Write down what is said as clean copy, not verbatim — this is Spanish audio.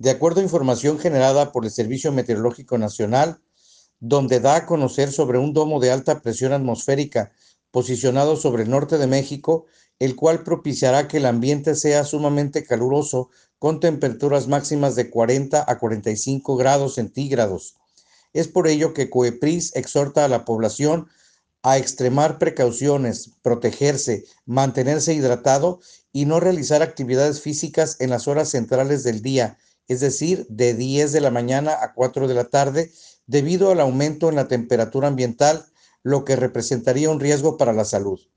De acuerdo a información generada por el Servicio Meteorológico Nacional, donde da a conocer sobre un domo de alta presión atmosférica posicionado sobre el norte de México, el cual propiciará que el ambiente sea sumamente caluroso con temperaturas máximas de 40 a 45 grados centígrados. Es por ello que COEPRIS exhorta a la población a extremar precauciones, protegerse, mantenerse hidratado y no realizar actividades físicas en las horas centrales del día, es decir, de 10 de la mañana a 4 de la tarde, debido al aumento en la temperatura ambiental, lo que representaría un riesgo para la salud.